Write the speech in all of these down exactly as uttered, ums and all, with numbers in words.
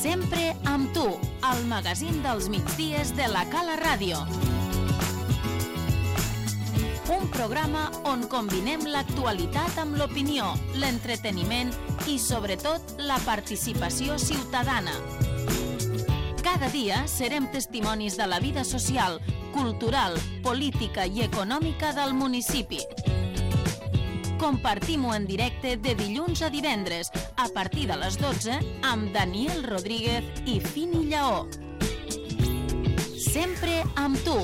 Sempre amb tu, el magazín dels migdies de la Cala Ràdio. Un programa on combinem l'actualitat amb l'opinió, l'entreteniment i, sobretot, la participació ciutadana. Cada dia serem testimonis de la vida social, cultural, política i econòmica del municipi. Compartim-ho en directe de dilluns a divendres, a partir de les dotze, amb Daniel Rodríguez i Fini Lleó. Sempre amb tu.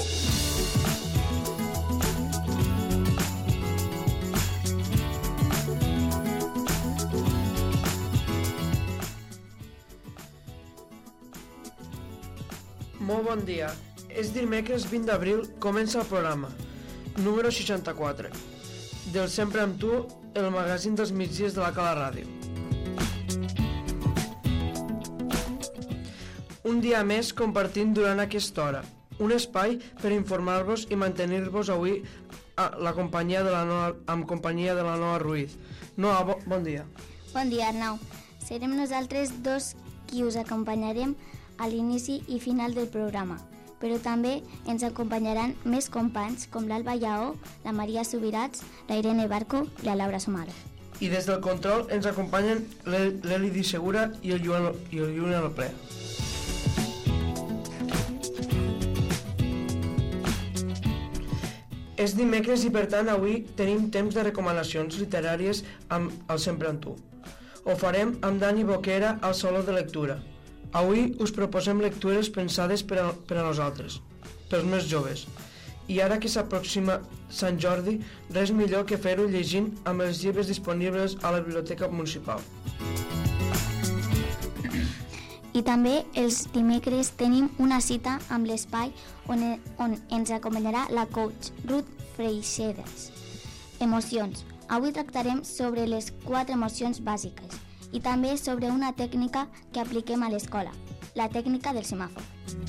Molt bon dia. És dimecres vint d'abril, comença el programa número seixanta-quatre del Sempre amb tu, el magazín dels migdies de la Cala Ràdio. Un dia més compartint durant aquesta hora un espai per informar-vos i mantenir-vos avui a la companyia de la Noa, amb companyia de la Noa Ruiz. Noa, bo, bon dia. Bon dia, Arnau. Serem nosaltres dos qui us acompanyarem a l'inici i final del programa, però també ens acompanyaran més companys com l'Alba Lleó, la Maria Subirats, la Irene Barco i la Laura Somaro. I des del control ens acompanyen l'Eli Di Segura i el Joan, i el Joan Alplé. És dimecres i per tant avui tenim temps de recomanacions literàries amb el Sempre amb tu. Ho farem amb Dani Boquera al Saló de Lectura. Avui us proposem lectures pensades per a, per a nosaltres, pels més joves. I ara que s'aproxima Sant Jordi, res millor que fer-ho llegint amb els llibres disponibles a la Biblioteca Municipal. I també els dimecres tenim una cita amb l'espai on, on ens acompanyarà la coach Ruth Freixedas. Emocions. Avui tractarem sobre les quatre emocions bàsiques i també sobre una tècnica que apliquem a l'escola, la tècnica del semàfor.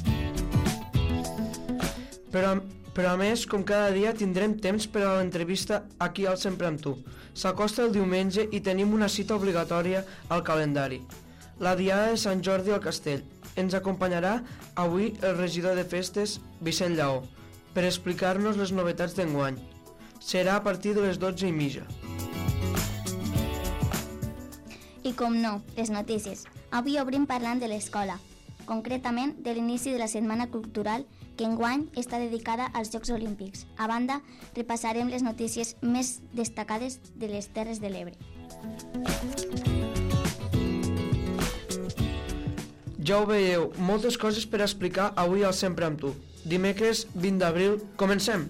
Però, però a més, com cada dia, tindrem temps per a l'entrevista aquí al Sempre amb tu. S'acosta el diumenge i tenim una cita obligatòria al calendari. La Diada de Sant Jordi al Castell. Ens acompanyarà avui el regidor de festes, Vicent Lleó, per explicar-nos les novetats d'enguany. Serà a partir de les dotze i mitja. I com no, les notícies. Avui obrim parlant de l'escola, concretament de l'inici de la Setmana Cultural que enguany està dedicada als Jocs Olímpics. A banda, repassarem les notícies més destacades de les Terres de l'Ebre. Ja ho veieu, moltes coses per explicar avui al Sempre amb tu. Dimecres vint d'abril, comencem!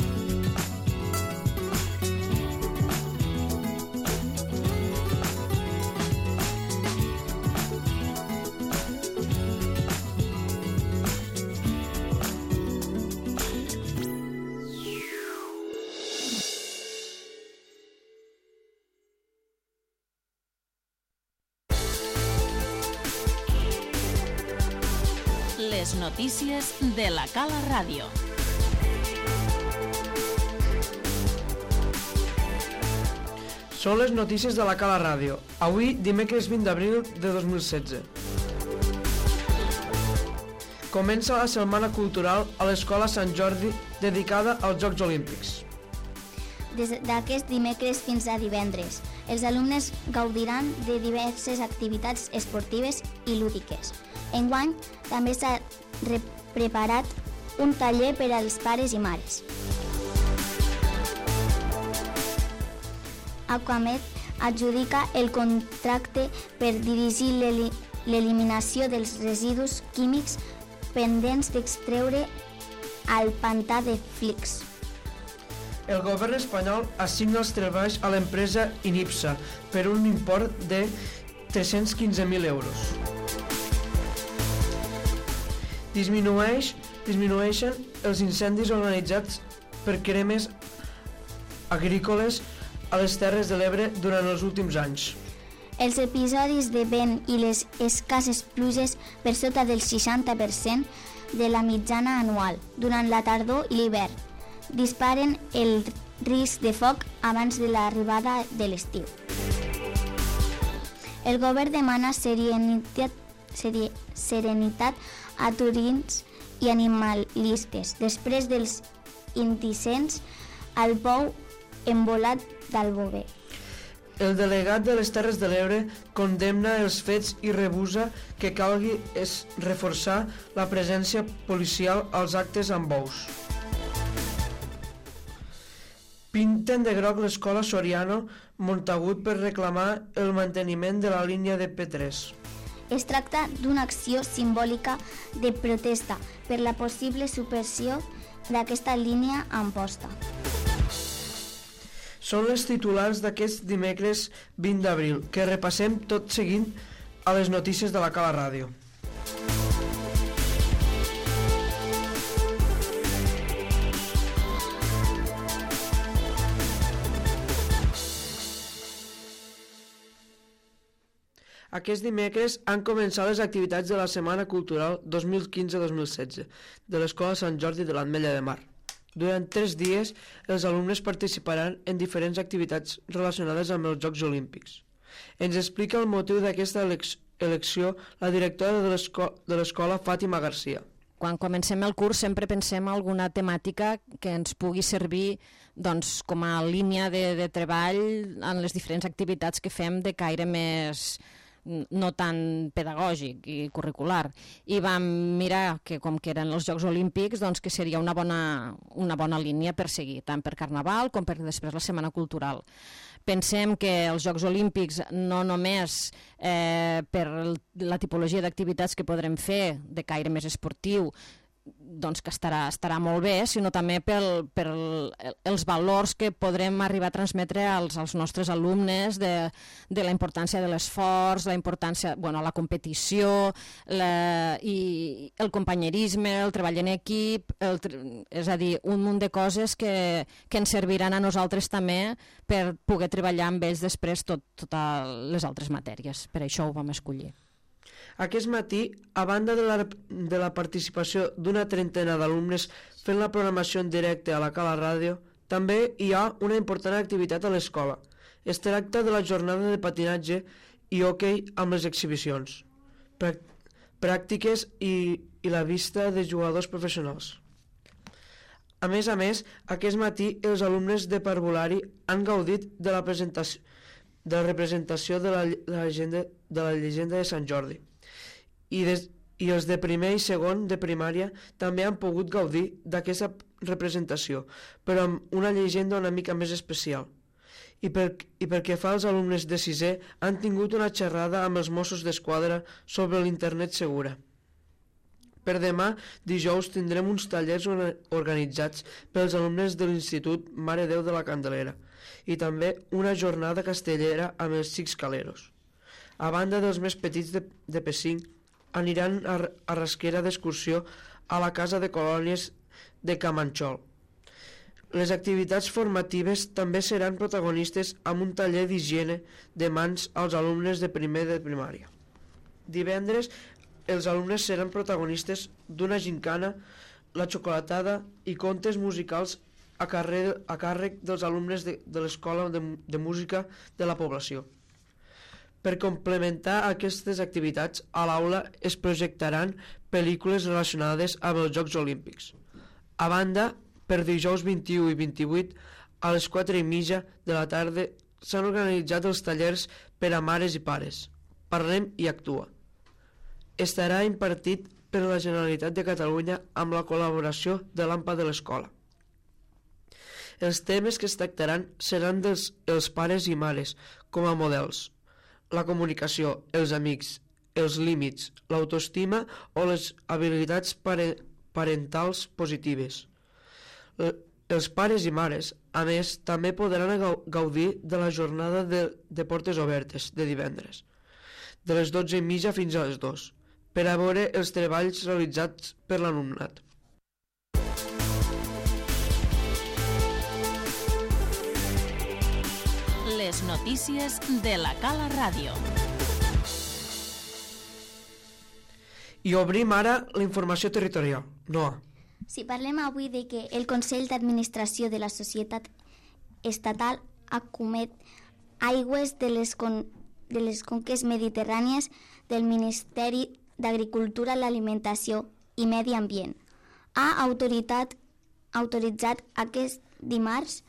Les notícies de la Cala Ràdio. Són les notícies de la Cala Ràdio. Avui, dimecres vint d'abril de dos mil setze. Comença la Setmana Cultural a l'Escola Sant Jordi dedicada als Jocs Olímpics. Des d'aquest dimecres fins a divendres, els alumnes gaudiran de diverses activitats esportives i lúdiques. Enguany també s'ha preparat un taller per als pares i mares. Aquamed adjudica el contracte per dirigir l'eliminació dels residus químics pendents d'extreure al pantà de Flix. El govern espanyol assigna els treballs a l'empresa Inipsa per un import de tres-cents quinze mil euros. Disminueix, disminueixen els incendis organitzats per cremes agrícoles a les Terres de l'Ebre durant els últims anys. Els episodis de vent i les escasses pluges per sota del seixanta per cent de la mitjana anual durant la tardor i l'hivern disparen el risc de foc abans de l'arribada de l'estiu. El govern demana serenitat, serenitat a turins i animalistes. Després dels indicents, el bou envolat del bover. El delegat de les Terres de l'Ebre condemna els fets i rebusa que calgui es reforçar la presència policial als actes amb bous. Pinten de groc l'escola Soriano Montagut per reclamar el manteniment de la línia de P tres. Es tracta d'una acció simbòlica de protesta per la possible supressió d'aquesta línia amposta. Són les titulars d'aquest dimecres vint d'abril, que repassem tot seguint a les notícies de la Cala Ràdio. Aquest dimecres han començat les activitats de la Setmana Cultural dos mil quinze dos mil setze de l'Escola Sant Jordi de l'Ametlla de Mar. Durant tres dies, els alumnes participaran en diferents activitats relacionades amb els Jocs Olímpics. Ens explica el motiu d'aquesta elecció la directora de l'escola, Fàtima Garcia. Quan comencem el curs sempre pensem en alguna temàtica que ens pugui servir doncs, com a línia de, de treball en les diferents activitats que fem de caire més no tan pedagògic i curricular. I vam mirar que, com que eren els Jocs Olímpics, doncs que seria una bona, una bona línia per seguir, tant per Carnaval com per després la Setmana Cultural. Pensem que els Jocs Olímpics no només eh, per la tipologia d'activitats que podrem fer de caire més esportiu, doncs que estarà, estarà molt bé, sinó també pel, per els valors que podrem arribar a transmetre als, als nostres alumnes de, de la importància de l'esforç, la importància, bueno, la competició, la, i el companyerisme, el treball en equip, el, és a dir, un munt de coses que, que ens serviran a nosaltres també per poder treballar amb ells després tot, totes les altres matèries. Per això ho vam escollir. Aquest matí, a banda de la, de la participació d'una trentena d'alumnes fent la programació en directe a la Cala Ràdio, també hi ha una important activitat a l'escola. Es tracta de la jornada de patinatge i hoquei amb les exhibicions, pràctiques i, i la vista de jugadors professionals. A més a més, aquest matí els alumnes de parvulari han gaudit de la presentació de la representació de la, de la, llegenda, de la llegenda de Sant Jordi. I, des, i els de primer i segon de primària també han pogut gaudir d'aquesta representació, però amb una llegenda una mica més especial. I, per, i pel que fa als alumnes de sisè, han tingut una xerrada amb els Mossos d'Esquadra sobre l'internet segura. Per demà, dijous, tindrem uns tallers organitzats pels alumnes de l'Institut Mare Déu de la Candelera i també una jornada castellera amb els Xics Caleros. A banda dels més petits de, de P cinc, aniran a, a Rasquera d'excursió a la Casa de Colònies de Camanxol. Les activitats formatives també seran protagonistes amb un taller d'higiene de mans als alumnes de primer de primària. Divendres, els alumnes seran protagonistes d'una gincana, la xocolatada i contes musicals a, carrer, a càrrec dels alumnes de, de l'Escola de, de Música de la població. Per complementar aquestes activitats, a l'aula es projectaran pel·lícules relacionades amb els Jocs Olímpics. A banda, per dijous vint-i-u i vint-i-vuit, a les quatre i mitja de la tarda, s'han organitzat els tallers per a mares i pares. Parlem i actua. Estarà impartit per la Generalitat de Catalunya amb la col·laboració de l'A M P A de l'escola. Els temes que es tractaran seran dels els pares i mares com a models, la comunicació, els amics, els límits, l'autoestima o les habilitats parentals positives. Els pares i mares, a més, també podran gaudir de la jornada de, de portes obertes de divendres, de les dotze i mitja fins a les dues, per a veure els treballs realitzats per l'alumnat. Les notícies de la Cala Ràdio. I obrim ara la informació territorial. Noa. Si parlem avui de que el Consell d'Administració de la Societat Estatal Acumet Aigües de les, con, de les Conques Mediterrànies del Ministeri d'Agricultura, l'Alimentació i Medi Ambient ha autoritat, autoritzat aquest dimarts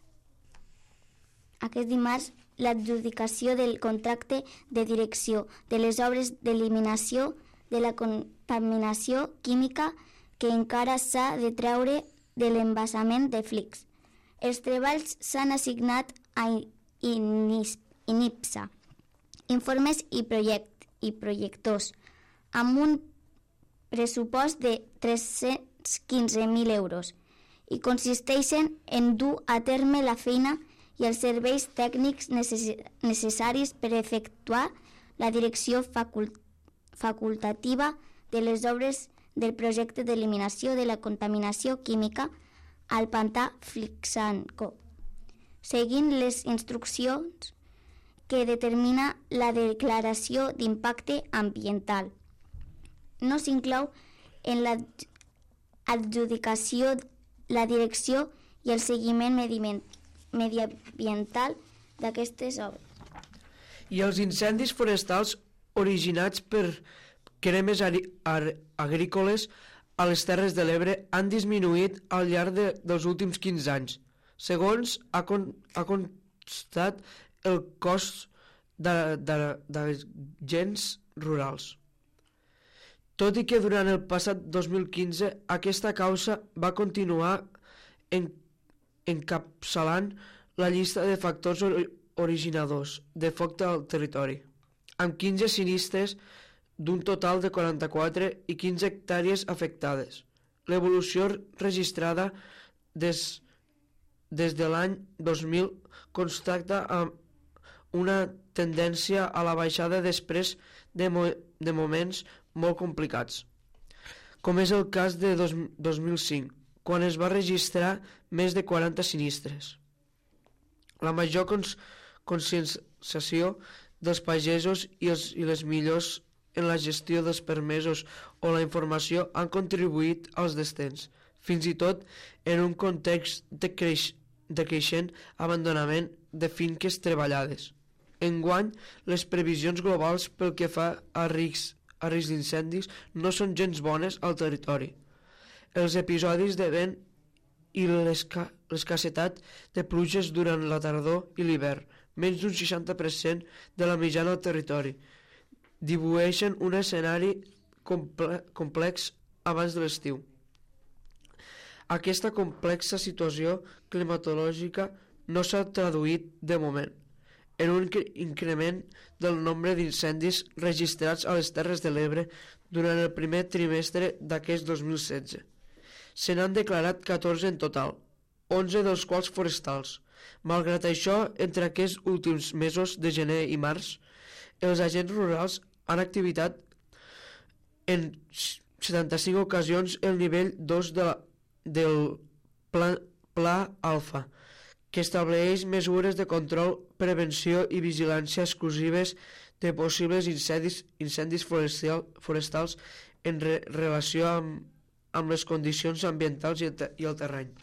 aquest dimarts l'adjudicació del contracte de direcció de les obres d'eliminació de la contaminació química que encara s'ha de treure de l'embassament de Flix. Els treballs s'han assignat a INIPSA, informes i, project, i projectors, amb un pressupost de tres-cents quinze mil euros i consisteixen en dur a terme la feina i els serveis tècnics necessaris per efectuar la direcció facult facultativa de les obres del projecte d'eliminació de la contaminació química al pantà Flixanco, seguint les instruccions que determina la declaració d'impacte ambiental. No s'inclou en l'adjudicació la direcció i el seguiment mediambiental d'aquestes obres. I els incendis forestals originats per cremes agrícoles a les Terres de l'Ebre han disminuït al llarg de, dels últims quinze anys, segons ha, con, ha constat el cos d'agents rurals. Tot i que durant el passat dos mil quinze aquesta causa va continuar en, encapçalant la llista de factors originadors de foc al territori, amb quinze sinistres d'un total de quaranta-quatre i quinze hectàrees afectades. L'evolució registrada des, des de l'any dos mil constata una tendència a la baixada després de, mo de moments molt complicats, com és el cas de dos, dos mil cinc, quan es va registrar més de quaranta sinistres. La major cons conscienciació dels pagesos i, els, i les millors en la gestió dels permesos o la informació han contribuït als descens, fins i tot en un context de, creix, de creixent abandonament de finques treballades. Enguany, les previsions globals pel que fa a riscs a risc d'incendis no són gens bones al territori. Els episodis de vent i l'escassetat de pluges durant la tardor i l'hivern, menys d'un seixanta per cent de la mitjana al territori, dibueixen un escenari comple complex abans de l'estiu. Aquesta complexa situació climatològica no s'ha traduït de moment en un increment del nombre d'incendis registrats a les Terres de l'Ebre durant el primer trimestre d'aquest dos mil setze. Se n'han declarat catorze en total, onze dels quals forestals. Malgrat això, entre aquests últims mesos de gener i març, els agents rurals han activitat en setanta-cinc ocasions el nivell dos de la, del Pla, Pla Alfa, que estableix mesures de control, prevenció i vigilància exclusives de possibles incendis, incendis forestal, forestals en re, relació amb, amb les condicions ambientals i el, i el terreny.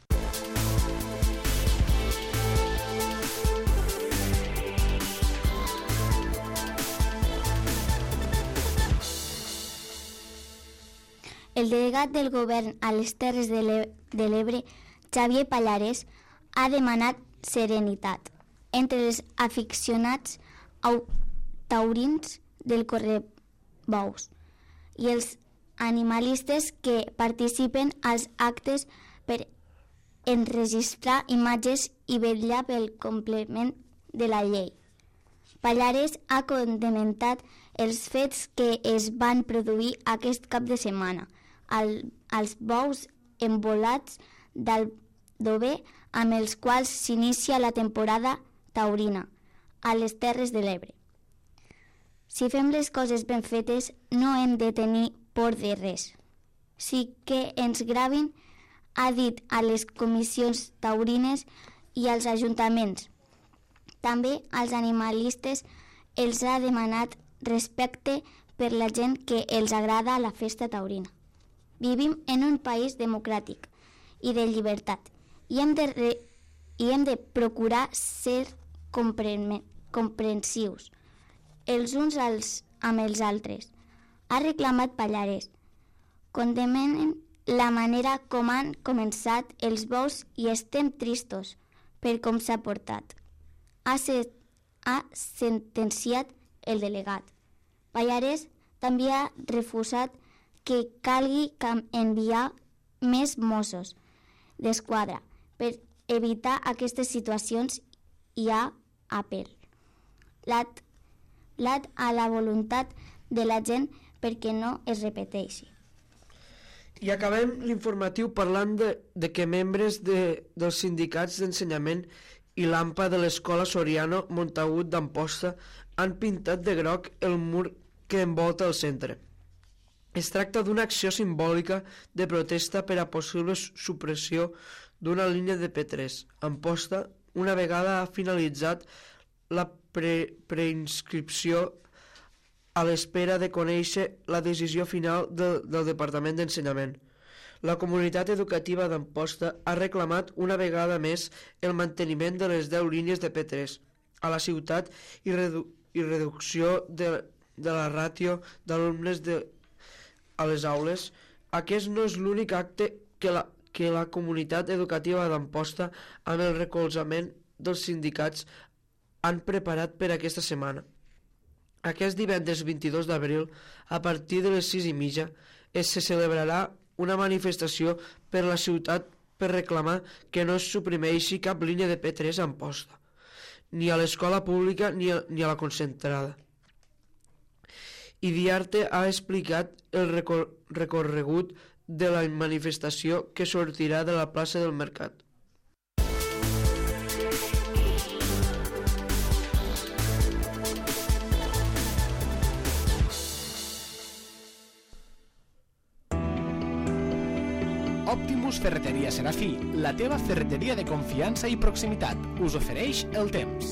El delegat del govern a les Terres de l'Ebre, Xavier Pallares, ha demanat serenitat entre els aficionats taurins del correbous i els animalistes que participen als actes per enregistrar imatges i vetllar pel compliment de la llei. Pallares ha condemnat els fets que es van produir aquest cap de setmana al, als bous embolats d'Aldover, amb els quals s'inicia la temporada taurina a les Terres de l'Ebre. Si fem les coses ben fetes, no hem de tenir por de res. Sí que ens gravin, ha dit a les comissions taurines i als ajuntaments. També als animalistes els ha demanat respecte per la gent que els agrada la festa taurina. Vivim en un país democràtic i de llibertat i hem de, re, i hem de procurar ser compren, comprensius els uns als, amb els altres. ha reclamat Pallares. Condemnen la manera com han començat els bous i estem tristos per com s'ha portat. Ha, se, ha sentenciat el delegat. Pallares també ha refusat que calgui enviar més Mossos d'Esquadra per evitar aquestes situacions i ha apel. Lat, lat a la voluntat de la gent perquè no es repeteixi. I acabem l'informatiu parlant de, de que membres de, dels sindicats d'ensenyament i l'AMPA de l'Escola Soriano Montagut d'Amposta han pintat de groc el mur que envolta el centre. Es tracta d'una acció simbòlica de protesta per a possible supressió d'una línia de P tres. Amposta, una vegada ha finalitzat la pre preinscripció a l'espera de conèixer la decisió final del, del Departament d'Ensenyament. La comunitat educativa d'Amposta ha reclamat una vegada més el manteniment de les deu línies de P tres a la ciutat i, redu i reducció de, de la ràtio d'alumnes a les aules. Aquest no és l'únic acte que la, que la comunitat educativa d'Amposta, amb el recolzament dels sindicats, han preparat per aquesta setmana. Aquest divendres vint-i-dos d'abril, a partir de les sis i mitja, es celebrarà una manifestació per la ciutat per reclamar que no es suprimeixi cap línia de P tres a Amposta, ni a l'escola pública ni a, ni a la concentrada. I Diarte ha explicat el recor recorregut de la manifestació que sortirà de la plaça del Mercat. Optimus Ferreteria Serafí, la teva ferreteria de confiança i proximitat, us ofereix el temps.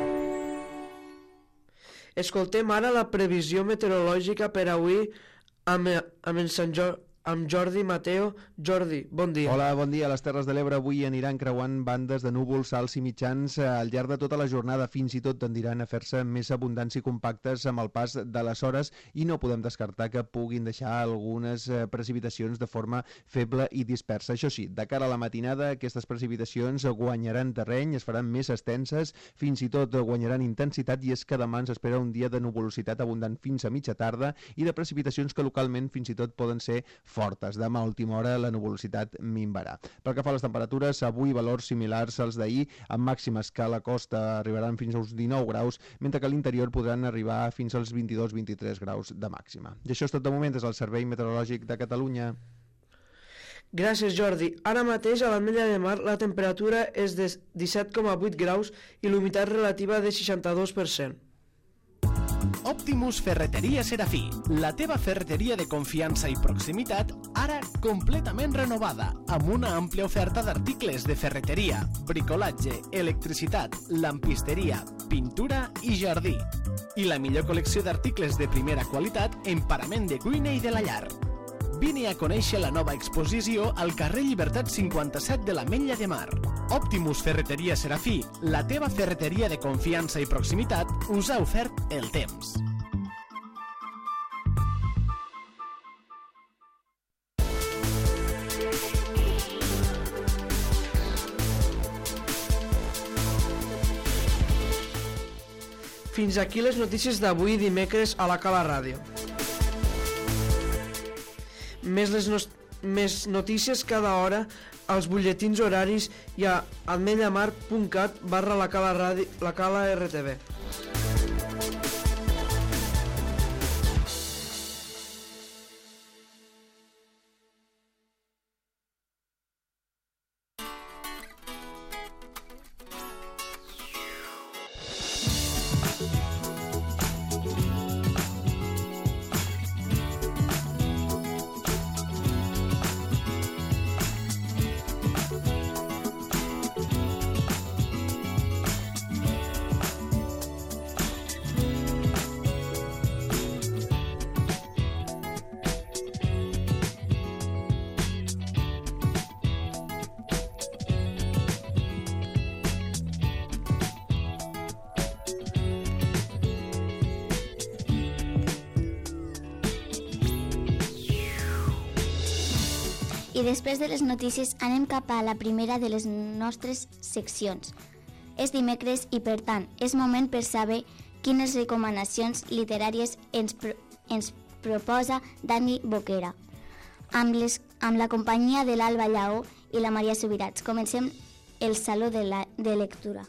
Escoltem ara la previsió meteorològica per avui amb, amb en Sant Jordi. Amb Jordi Mateo. Jordi, bon dia. Hola, bon dia. Les Terres de l'Ebre avui aniran creuant bandes de núvols alts i mitjans al llarg de tota la jornada, fins i tot tendiran a fer-se més abundants i compactes amb el pas de les hores i no podem descartar que puguin deixar algunes precipitacions de forma feble i dispersa. Això sí, de cara a la matinada aquestes precipitacions guanyaran terreny, es faran més extenses, fins i tot guanyaran intensitat, i és que demà ens espera un dia de nuvolositat abundant fins a mitja tarda i de precipitacions que localment fins i tot poden ser fortes. Demà a última hora la nuvolositat minvarà. Pel que fa a les temperatures, avui valors similars als d'ahir, amb màximes que a la costa arribaran fins als dinou graus, mentre que a l'interior podran arribar fins als vint-i-dos vint-i-tres graus de màxima. I això és tot de moment des del Servei Meteorològic de Catalunya. Gràcies, Jordi. Ara mateix a l'Ametlla de Mar la temperatura és de disset coma vuit graus i l'humitat relativa de seixanta-dos per cent. Optimus Ferreteria Serafí, la teva ferreteria de confiança i proximitat, ara completament renovada, amb una àmplia oferta d'articles de ferreteria, bricolatge, electricitat, lampisteria, pintura i jardí. I la millor col·lecció d'articles de primera qualitat en parament de cuina i de la llar. Vine a conèixer la nova exposició al carrer Llibertat cinquanta-set de l'Ametlla de Mar. Optimus Ferreteria Serafí, la teva ferreteria de confiança i proximitat, us ha ofert el temps. Fins aquí les notícies d'avui dimecres a la Cala Ràdio. Més, les no més notícies cada hora als butlletins horaris i a ametllamar punt cat barra la Cala Ràdio, la Cala R T V. I després de les notícies anem cap a la primera de les nostres seccions. És dimecres i, per tant, és moment per saber quines recomanacions literàries ens, pro ens proposa Dani Boquera. Amb, les, amb la companyia de l'Alba Lleó i la Maria Subirats. Comencem el Saló de, la, de Lectura.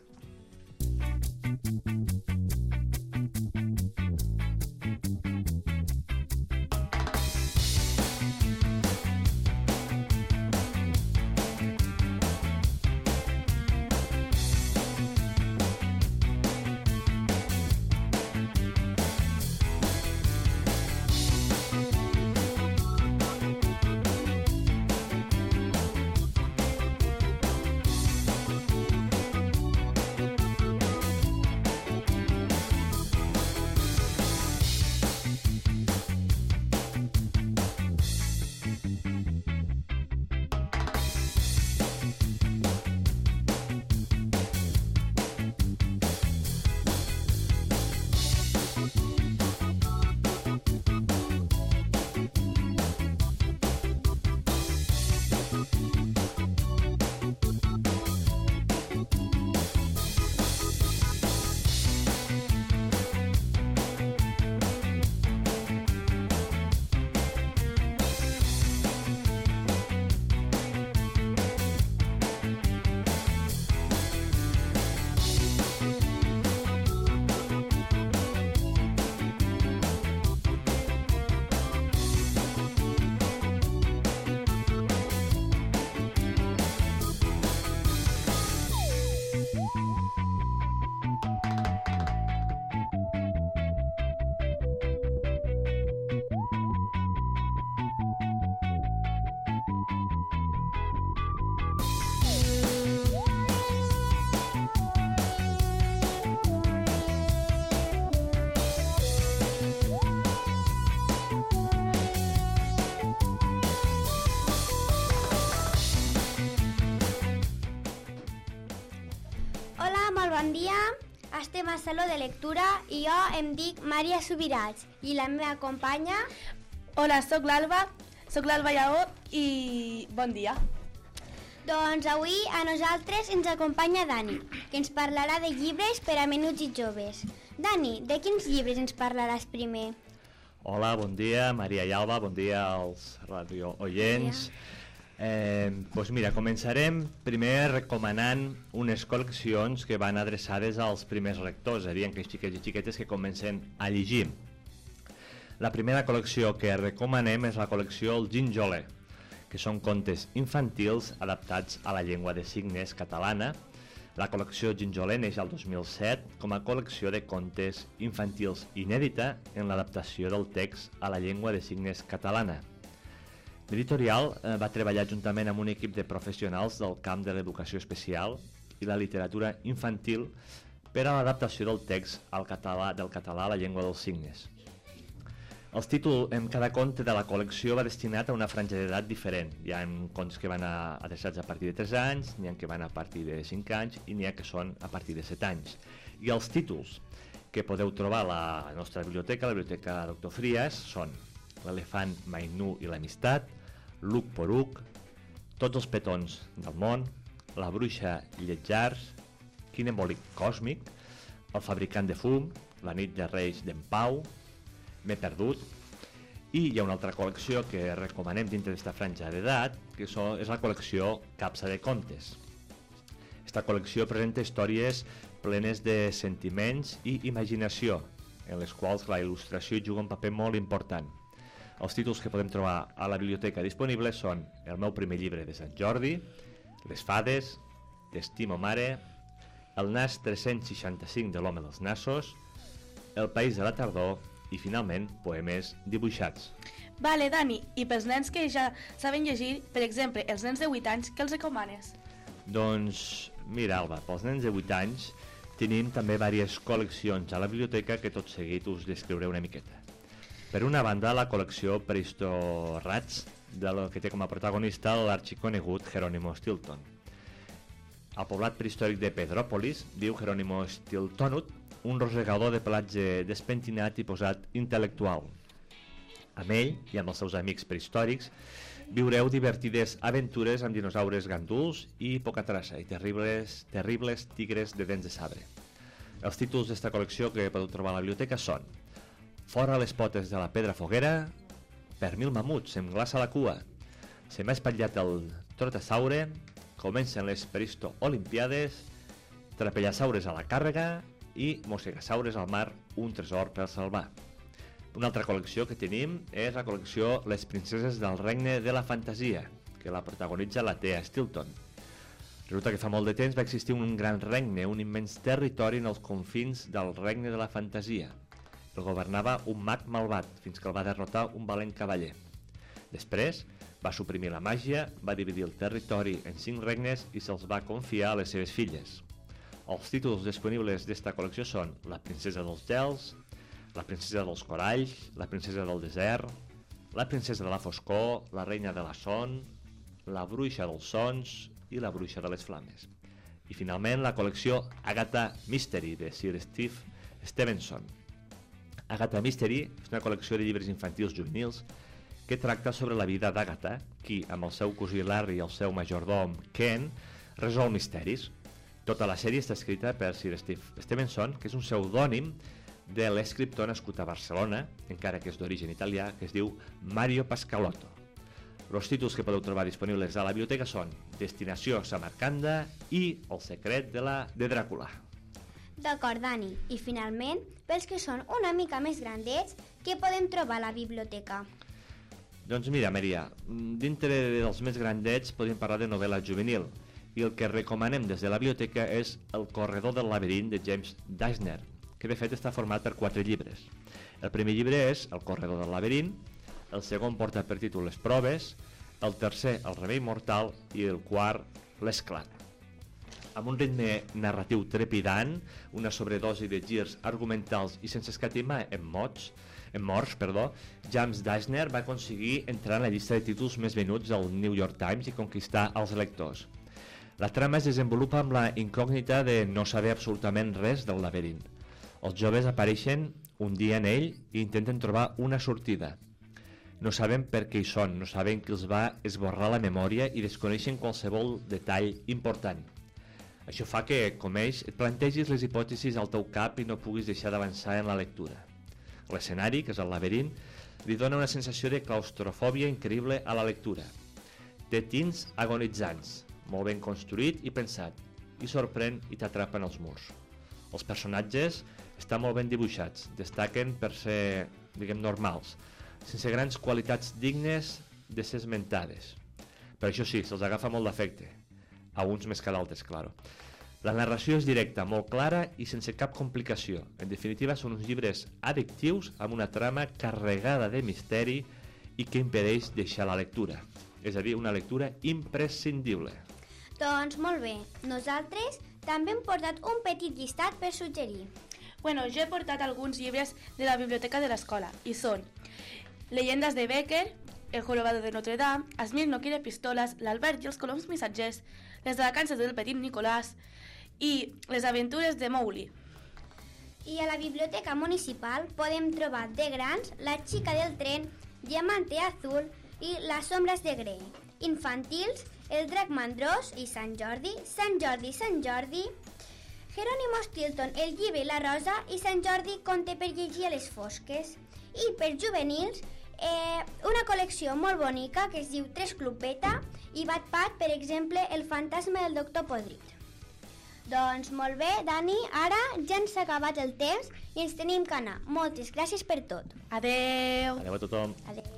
Bon dia, estem a Saló de Lectura i jo em dic Maria Subirats i la meva companya... Hola, sóc l'Alba, sóc l'Alba Lleó i bon dia. Doncs avui a nosaltres ens acompanya Dani, que ens parlarà de llibres per a menuts i joves. Dani, de quins llibres ens parlaràs primer? Hola, bon dia, Maria i Alba, bon dia als radio oients. Eh, doncs mira, començarem primer recomanant unes col·leccions que van adreçades als primers lectors, serien aquells xiquets i xiquetes que comencen a llegir. La primera col·lecció que recomanem és la col·lecció El Ginjoler, que són contes infantils adaptats a la llengua de signes catalana. La col·lecció Ginjoler neix el dos mil set com a col·lecció de contes infantils inèdita en l'adaptació del text a la llengua de signes catalana. L'editorial eh, va treballar juntament amb un equip de professionals del camp de l'educació especial i la literatura infantil per a l'adaptació del text al català, del català a la llengua dels signes. El títol en cada conte de la col·lecció va destinat a una franja d'edat diferent. Hi ha contes que van a, adreçats a partir de tres anys, n'hi ha que van a partir de cinc anys i n'hi ha que són a partir de set anys. I els títols que podeu trobar a la nostra biblioteca, la biblioteca Doctor Frías, són L'elefant Mainú i l'amistat, Luc Poruc, Tots els petons del món, La bruixa Lletjars, Quin embolic còsmic, El fabricant de fum, La nit de reis d'en Pau, M'he perdut, i hi ha una altra col·lecció que recomanem dintre d'esta franja d'edat, que és la col·lecció Capsa de contes. Esta col·lecció presenta històries plenes de sentiments i imaginació, en les quals la il·lustració juga un paper molt important. Els títols que podem trobar a la biblioteca disponibles són El meu primer llibre de Sant Jordi, Les fades, T'estimo mare, El nas tres-cents seixanta-cinc de l'home dels nassos, El país de la tardor i, finalment, poemes dibuixats. Vale, Dani, i pels nens que ja saben llegir, per exemple, els nens de vuit anys, què els recomanes? Doncs, mira, Alba, pels nens de vuit anys tenim també diverses col·leccions a la biblioteca que tot seguit us descriuré una miqueta. Per una banda, la col·lecció Prehistorats, que té com a protagonista l'arxiconegut Jerónimo Stilton. Al poblat prehistòric de Pedròpolis viu Jerónimo Stiltonut, un rosegador de pelatge despentinat i posat intel·lectual. Amb ell i amb els seus amics prehistòrics viureu divertides aventures amb dinosaures ganduls i poca traça i terribles, terribles tigres de dents de sabre. Els títols d'esta col·lecció que podeu trobar a la biblioteca són Fora les potes de la pedra foguera, Per mil mamuts em glaça la cua, Se m'ha espatllat el trotasaure, Comencen les peristo olimpiades, Trapellassaures a la càrrega i Mossegasaures al mar, un tresor per salvar. Una altra col·lecció que tenim és la col·lecció Les princeses del regne de la fantasia, que la protagonitza la Thea Stilton. Resulta que fa molt de temps va existir un gran regne, un immens territori en els confins del regne de la fantasia. El governava un mag malvat, fins que el va derrotar un valent cavaller. Després va suprimir la màgia, va dividir el territori en cinc regnes i se'ls va confiar a les seves filles. Els títols disponibles d'esta col·lecció són La princesa dels gels, La princesa dels coralls, La princesa del desert, La princesa de la foscor, La reina de la son, La bruixa dels sons i La bruixa de les flames. I finalment la col·lecció Agatha Mystery de Sir Steve Stevenson. Agatha Mystery és una col·lecció de llibres infantils juvenils que tracta sobre la vida d'Agatha, qui, amb el seu cosí Larry i el seu majordom Ken, resol misteris. Tota la sèrie està escrita per Sir Steve Stevenson, que és un pseudònim de l'escriptor nascut a Barcelona, encara que és d'origen italià, que es diu Mario Pascalotto. Els títols que podeu trobar disponibles a la biblioteca són Destinació Samarcanda i El secret de, la, de Dràcula. D'acord, Dani. I finalment, pels que són una mica més grandets, què podem trobar a la biblioteca? Doncs mira, Maria, dintre dels més grandets podem parlar de novel·la juvenil, i el que recomanem des de la biblioteca és El corredor del laberint de James Dashner, que de fet està format per quatre llibres. El primer llibre és El corredor del laberint, el segon porta per títol Les proves, el tercer El remei mortal i el quart L'esclat. Amb un ritme narratiu trepidant, una sobredosi de girs argumentals i sense escatimar en mots, en morts, perdó, James Dashner va aconseguir entrar en la llista de títols més venuts del New York Times i conquistar els lectors. La trama es desenvolupa amb la incògnita de no saber absolutament res del laberint. Els joves apareixen un dia en ell i intenten trobar una sortida. No saben per què hi són, no saben que els va esborrar la memòria i desconeixen qualsevol detall important. Això fa que, com ells, et plantegis les hipòtesis al teu cap i no puguis deixar d'avançar en la lectura. L'escenari, que és el laberint, li dona una sensació de claustrofòbia increïble a la lectura. Té tints agonitzants, molt ben construït i pensat, i sorprèn i t'atrapa en els murs. Els personatges estan molt ben dibuixats, destaquen per ser, diguem, normals, sense grans qualitats dignes de ser esmentades. Per això sí, se'ls agafa molt d'afecte, a uns més que d'altres, claro. La narració és directa, molt clara i sense cap complicació. En definitiva, són uns llibres addictius amb una trama carregada de misteri i que impedeix deixar la lectura. És a dir, una lectura imprescindible. Doncs molt bé. Nosaltres també hem portat un petit llistat per suggerir. Bueno, jo he portat alguns llibres de la biblioteca de l'escola i són Leyendas de Becker, El jorobado de Notre Dame, Asmir no quiere pistolas, L'Albert i els coloms missatgers, Les vacances del petit Nicolàs i Les aventures de Mowgli. I a la biblioteca municipal podem trobar de grans La xica del tren, Diamante azul i Las sombras de Grey. Infantils, El drac mandrós i Sant Jordi, Sant Jordi, Sant Jordi, Jerónimo Stilton, El llibre i la rosa i Sant Jordi, conte per llegir a les fosques. I per juvenils, eh, una col·lecció molt bonica que es diu Tres Clupeta i Bat-Pat, per exemple, El fantasma del doctor Podrit. Doncs molt bé, Dani, ara ja ens ha acabat el temps i ens tenim que anar. Moltes gràcies per tot. Adeu. Adeu a tothom. Adeu.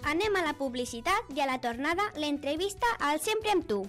Anem a la publicitat i a la tornada l'entrevista al Sempre amb tu.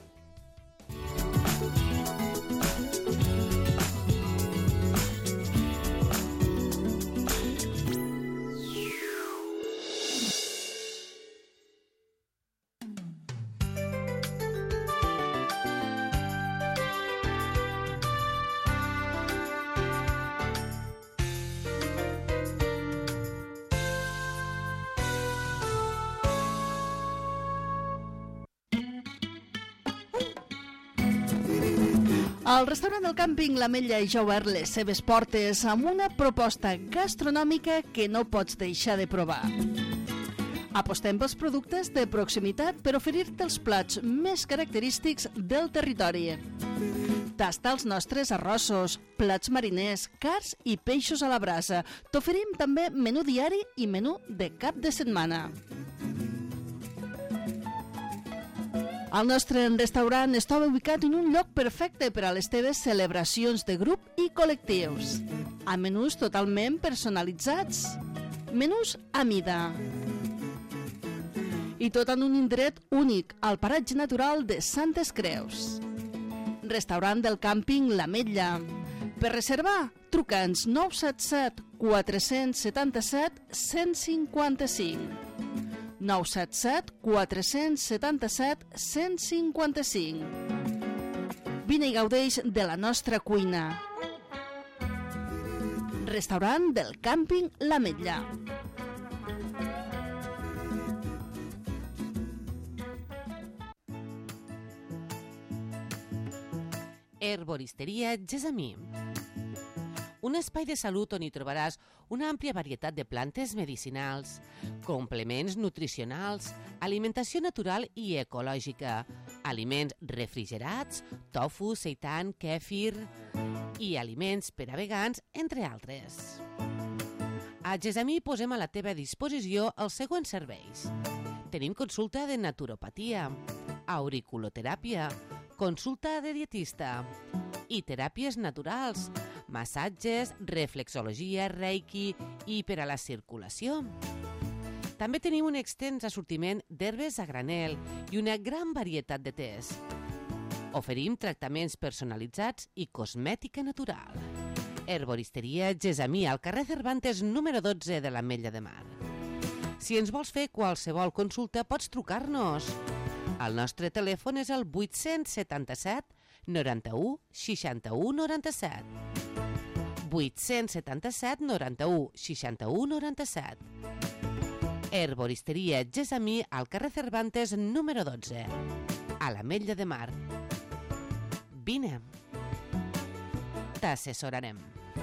El restaurant del càmping l'Ametlla ja ha obert les seves portes amb una proposta gastronòmica que no pots deixar de provar. Apostem pels productes de proximitat per oferir-te els plats més característics del territori. Tasta els nostres arrossos, plats mariners, carns i peixos a la brasa. T'oferim també menú diari i menú de cap de setmana. El nostre restaurant està ubicat en un lloc perfecte per a les teves celebracions de grup i col·lectius, amb menús totalment personalitzats, menús a mida. I tot en un indret únic, al paratge natural de Santes Creus. Restaurant del càmping l'Ametlla. Per reservar, truca'ns nou set set quatre set set cent cinquanta-cinc. nou set set quatre set set cent cinquanta-cinc. Vine i gaudeix de la nostra cuina. Restaurant del càmping l'Ametlla. Herboristeria Gessamí. Un espai de salut on hi trobaràs una àmplia varietat de plantes medicinals, complements nutricionals, alimentació natural i ecològica, aliments refrigerats, tofu, seitan, kèfir i aliments per a vegans, entre altres. A Gessamí posem a la teva disposició els següents serveis. Tenim consulta de naturopatia, auriculoteràpia, consulta de dietista i teràpies naturals, massatges, reflexologia, reiki i per a la circulació. També tenim un extens assortiment d'herbes a granel i una gran varietat de tés. Oferim tractaments personalitzats i cosmètica natural. Herboristeria Gessamí, al carrer Cervantes número dotze de l'Ametlla de Mar. Si ens vols fer qualsevol consulta, pots trucar-nos. El nostre telèfon és el vuit setanta set noranta-u seixanta-u noranta-set. vuit setanta set noranta-u seixanta-u noranta-set. Herboristeria Gessamí, al carrer Cervantes número dotze, a l'Ametlla de Mar. Vine. T'assessorarem.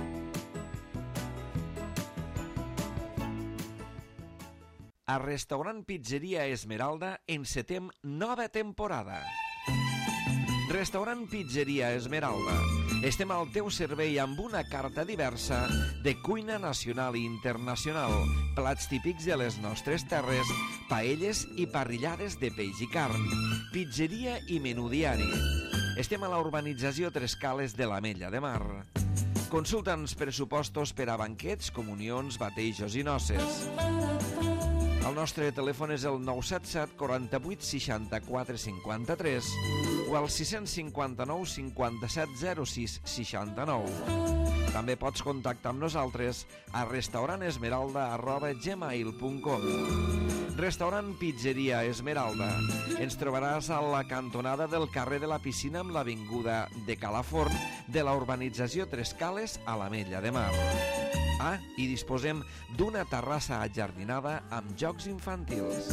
A Restaurant Pizzeria Esmeralda encetem nova temporada. Restaurant Pizzeria Esmeralda. Estem al teu servei amb una carta diversa de cuina nacional i internacional, plats típics de les nostres terres, paelles i parrillades de peix i carn, pizzeria i menú diari. Estem a la urbanització Tres Cales de l'Ametlla de Mar. Consulta'ns pressupostos per a banquets, comunions, batejos i noces. El nostre telèfon és el nou set set quaranta-vuit seixanta-quatre cinquanta-tres o el sis cinquanta-nou cinquanta-set zero sis seixanta-nou. També pots contactar amb nosaltres a restaurantesmeralda arroba gmail punt com. Restaurant Pizzeria Esmeralda. Ens trobaràs a la cantonada del carrer de la Piscina amb l'avinguda de Calaforn de la urbanització Tres Cales a l'Ametlla de Mar. Ah, i disposem d'una terrassa ajardinada amb jocs infantils.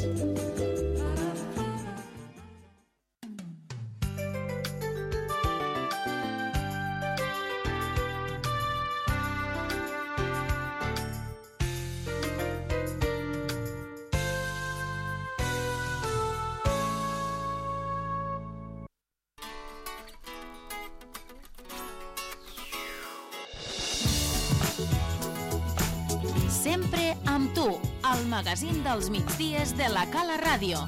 Sempre amb tu, al magazín dels migdies de la Cala Ràdio.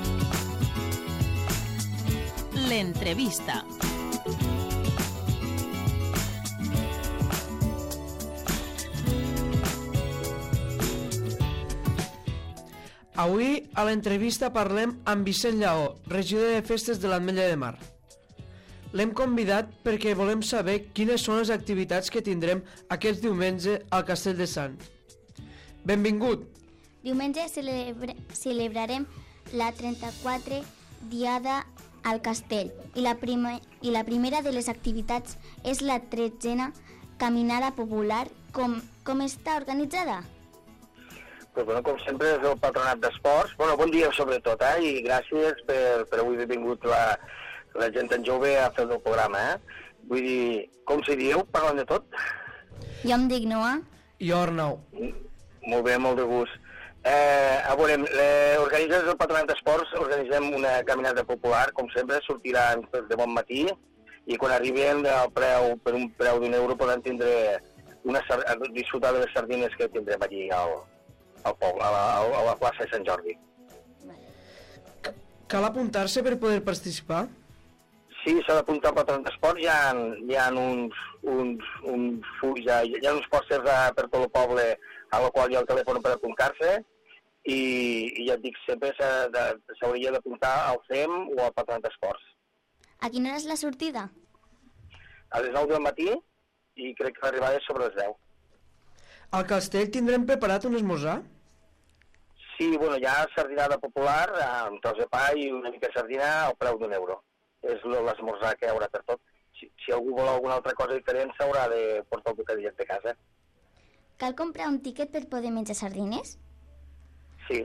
L'entrevista. Avui, a l'entrevista, parlem amb Vicent Lleó, regidor de festes de l'Ametlla de Mar. L'hem convidat perquè volem saber quines són les activitats que tindrem aquest diumenge al Castell de Sants. Benvingut! Diumenge celebre, celebrarem la trenta-quatre diada al castell i la, prima, i la primera de les activitats és la tretzena caminada popular. Com, com està organitzada? Pues bueno, com sempre, és el Patronat d'Esports. Bueno, bon dia sobretot, eh? I gràcies per, per avui haver vingut la, la gent tan jove a fer el programa, eh? Vull dir, com s'hi dieu, parlant de tot? Jo em dic Noa. I jo Arnau. Molt bé, molt de gust. Eh, a veure, eh, organitzem el Patronat d'Esports, organitzem una caminada popular, com sempre, sortiran de bon matí, i quan arribem al preu, per un preu d'un euro podem tindre una, disfrutar de les sardines que tindrem allí al, al poble, a la, a la plaça de Sant Jordi. Cal apuntar-se per poder participar? Sí, s'ha d'apuntar al Patronat d'Esports. Hi ha, hi ha uns, uns, uns fulls, hi ha, hi ha uns pòsters per tot el poble a la qual hi ha el telèfon per apuntar-se i, i ja et dic, sempre s'hauria d'apuntar al C E M o al Patronat d'Esports. A quina hora és la sortida? A les nou del matí i crec que l'arribada és sobre les deu. Al castell tindrem preparat un esmorzar? Sí, bueno, hi ha sardinada popular, amb tros de pa i una mica de sardina al preu d'un euro. És l'esmorzar que hi haurà per tot. Si, si algú vol alguna altra cosa diferent s'haurà de portar el bocadillet de casa. Cal comprar un tiquet per poder menjar sardines? Sí.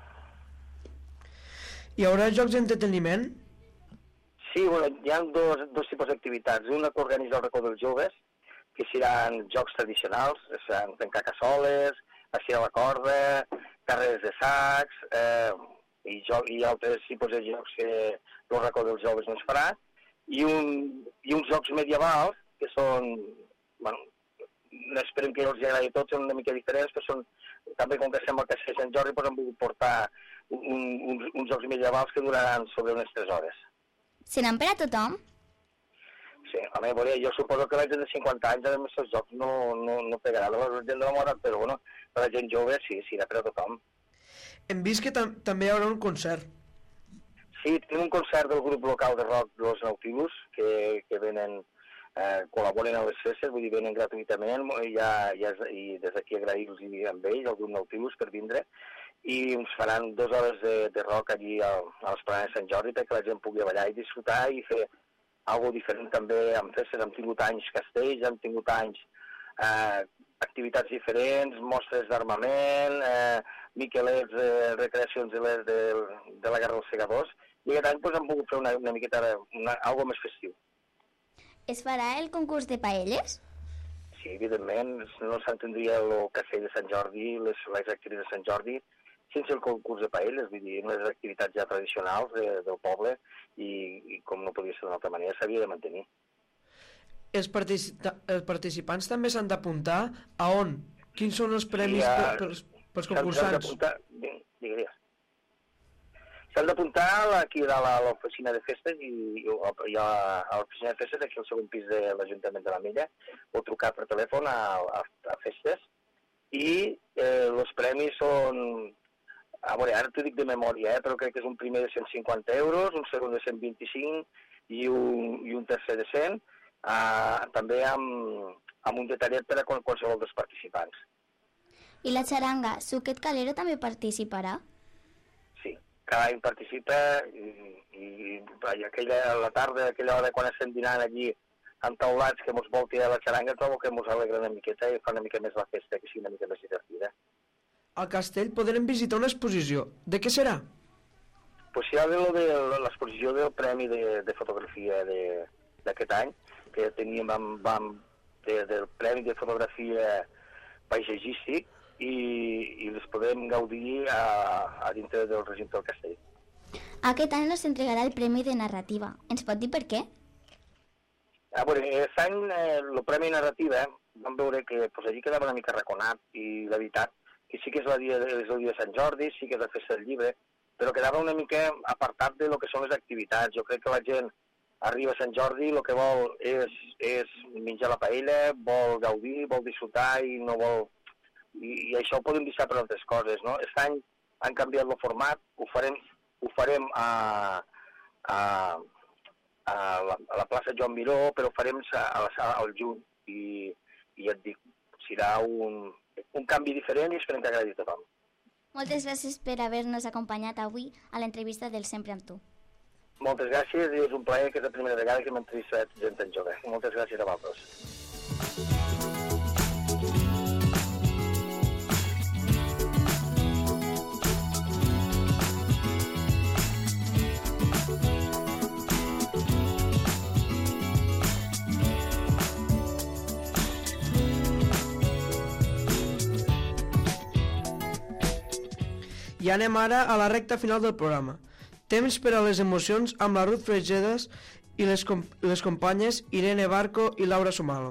Hi haurà jocs d'entreteniment? Sí, bueno, hi ha dos, dos tipus d'activitats. Una que organitza el Racó dels Joves, que seran jocs tradicionals, seran trencar cassoles, estirar la corda, carreres de sacs, eh, i, joc, i altres tipus de jocs que el Racó dels Joves no es farà, i, un, i uns jocs medievals, que són, bueno, no esperem que els agradi a tots, són una mica diferents, però són, també com que estem al Castell de Sant Jordi, doncs hem volgut portar un, uns, uns jocs medievals que duraran sobre unes tres hores. Seran per a tothom? Sí, a mi, veure, jo suposo que la gent de cinquanta anys amb aquests jocs no, no, no pegarà. La gent de la mort, però bueno, per la gent jove sí, sí, era per a tothom. Hem vist que tam també hi haurà un concert. Sí, tenim un concert del grup local de rock Los Nautilus, que, que venen, eh, col·laboren a les festes, vull dir, venen gratuïtament, i, ja, ja, i des d'aquí agrair-los amb ells, el grup Nautilus, per vindre, i ens faran dues hores de, de rock allí a, a l'Esplanada de Sant Jordi perquè la gent pugui ballar i disfrutar i fer alguna diferent també amb festes. Hem tingut anys castells, hem tingut anys eh, activitats diferents, mostres d'armament, eh, miquelets, eh, recreacions de, les, de, de la Guerra dels Segadors, i aquest any doncs, hem pogut fer una, una miqueta, una, algo més festiu. Es farà el concurs de paelles? Sí, evidentment, no s'entendria el Castell de Sant Jordi, les, les activitats de Sant Jordi, sense el concurs de paelles, vull dir, les activitats ja tradicionals de, del poble i, i com no podia ser d'una altra manera, s'havia de mantenir. Els, particip els participants també s'han d'apuntar a on? Quins són els premis sí, a... pels, pels concursants? Digues. S'han d'apuntar aquí a l'oficina de festes i, i a l'oficina de festes, aquí al segon pis de l'Ajuntament de l'Ametlla, o trucar per telèfon a, a, a festes i eh, els premis són... A veure, ara t'ho dic de memòria, eh, però crec que és un primer de cent cinquanta euros, un segon de cent vint-i-cinc i un, i un tercer de cent, eh, també amb, amb un detallet per a qualsevol dels participants. I la xaranga, Suquet Calero també participarà? Sí, cada any participa i, i, i aquella, a la tarda, aquella hora quan estem dinant allí entaulats que mos vol tirar la xaranga, trobo que mos alegra una miqueta i fa una mica més la festa, que sigui una mica més divertida. Al castell podrem visitar una exposició. De què serà? Pues hi ha de l'exposició del Premi de, de Fotografia d'aquest de, any, que teníem vam, vam, de, del Premi de Fotografia Paisatgístic i, i les podem gaudir a, a dintre del recinte del castell. Aquest any nos entregarà el Premi de Narrativa. Ens pot dir per què? A veure, aquest any eh, el Premi Narrativa vam veure que pues, allí quedava una mica raconat i la veritat que sí que és, la dia, és el dia de Sant Jordi, sí que és la festa del llibre, però quedava una mica apartat de lo que són les activitats. Jo crec que la gent arriba a Sant Jordi i el que vol és, és menjar la paella, vol gaudir, vol disfrutar i no vol... I, i això ho podem deixar per altres coses, no? Aquest any han canviat el format, ho farem, ho farem a, a, a, la, a la plaça Joan Miró, però ho farem a, a la sala al juny, i, i ja et dic, serà un, un canvi diferent i esperem que agradi a tothom. Moltes gràcies per haver-nos acompanyat avui a l'entrevista del Sempre amb tu. Moltes gràcies i és un plaer que és la primera vegada que m'he entrevistat gent tan jove. Moltes gràcies a vosaltres. I anem ara a la recta final del programa. Temps per a les emocions amb la Ruth Freixedes i les, com les companyes Irene Barco i Laura Somalo.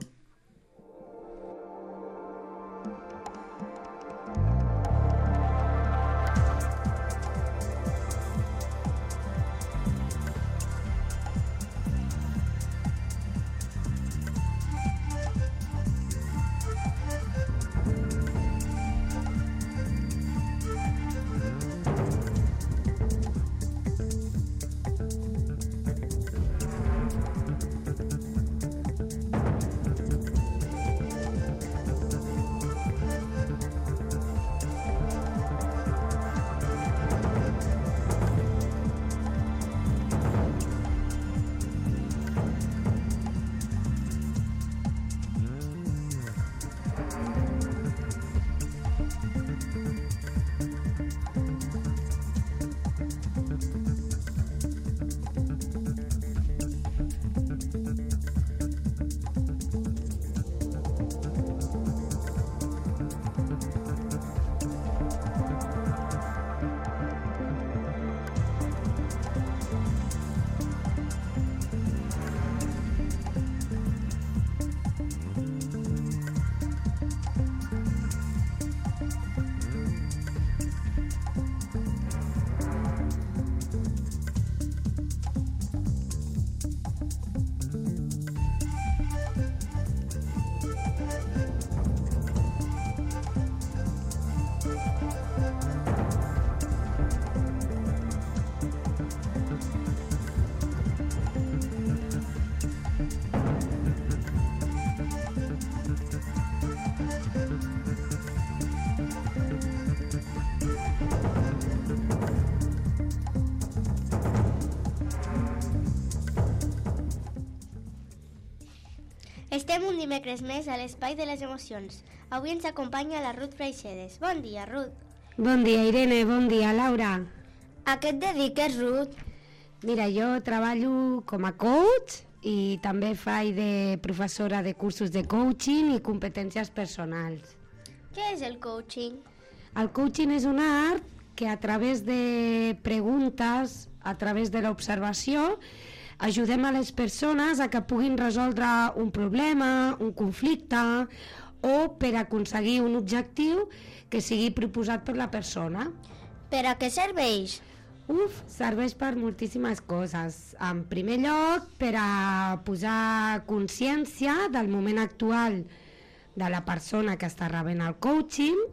Estem un dimecres més a l'Espai de les Emocions. Avui ens acompanya la Ruth Freixedes. Bon dia, Ruth. Bon dia, Irene. Bon dia, Laura. A què et dediques, Ruth? Mira, jo treballo com a coach i també faig de professora de cursos de coaching i competències personals. Què és el coaching? El coaching és un art que a través de preguntes, a través de l'observació, ajudem a les persones a que puguin resoldre un problema, un conflicte o per aconseguir un objectiu que sigui proposat per la persona. Per a què serveix? Uf, serveix per moltíssimes coses. En primer lloc, per a posar consciència del moment actual de la persona que està rebent el coaching.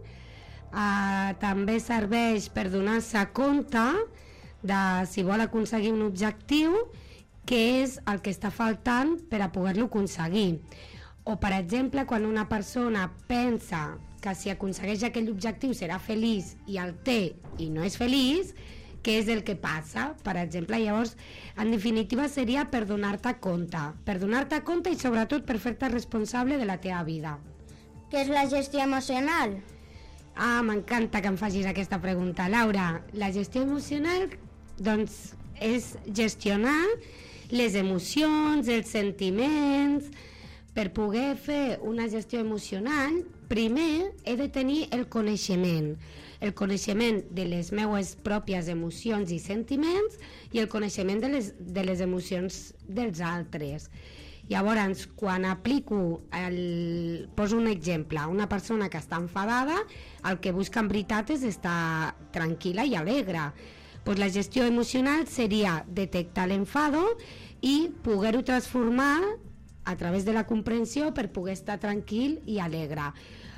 Uh, també serveix per donar-se compte de si vol aconseguir un objectiu, què és el que està faltant per a poder-lo aconseguir. O, per exemple, quan una persona pensa que si aconsegueix aquell objectiu serà feliç i el té i no és feliç, què és el que passa? Per exemple, llavors, en definitiva, seria per donar-te compte. Per donar-te compte i, sobretot, per fer-te responsable de la teva vida. Què és la gestió emocional? Ah, m'encanta que em facis aquesta pregunta, Laura. La gestió emocional, doncs, és gestionar les emocions, els sentiments. Per poder fer una gestió emocional, primer he de tenir el coneixement. El coneixement de les meves pròpies emocions i sentiments i el coneixement de les, de les emocions dels altres. Llavors, quan aplico, el, poso un exemple, una persona que està enfadada, el que busca en veritat és estar tranquil·la i alegre. Pues la gestió emocional seria detectar l'enfado i poder-ho transformar a través de la comprensió per poder estar tranquil i alegre.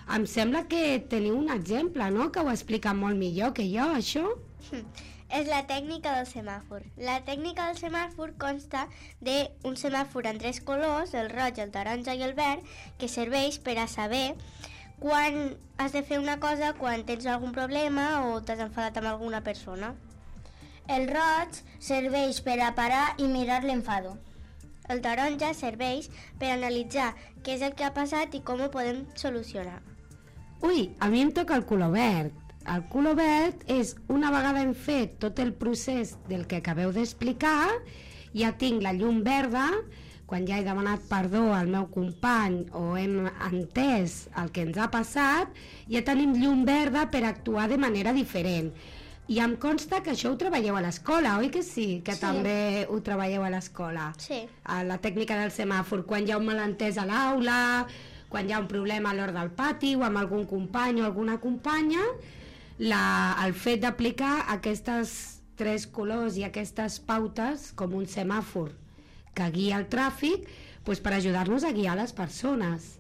em sembla que teniu un exemple, no?, que ho explica molt millor que jo, això. És la tècnica del semàfor. La tècnica del semàfor consta d'un semàfor en tres colors, el roig, el taronja i el verd, que serveix per a saber quan has de fer una cosa, quan tens algun problema o t'has enfadat amb alguna persona. El roig serveix per a parar i mirar l'enfado. El taronja serveix per analitzar què és el que ha passat i com ho podem solucionar. Ui, a mi em toca el color verd. El color verd és, una vegada hem fet tot el procés del que acabeu d'explicar, ja tinc la llum verda, quan ja he demanat perdó al meu company o hem entès el que ens ha passat, ja tenim llum verda per actuar de manera diferent. I em consta que això ho treballeu a l'escola, oi que sí? Que Sí. també ho treballeu a l'escola. Sí. A la tècnica del semàfor, quan hi ha un malentès a l'aula, quan hi ha un problema a l'hora del pati o amb algun company o alguna companya, la, el fet d'aplicar aquestes tres colors i aquestes pautes com un semàfor que guia el tràfic, doncs per ajudar-nos a guiar les persones.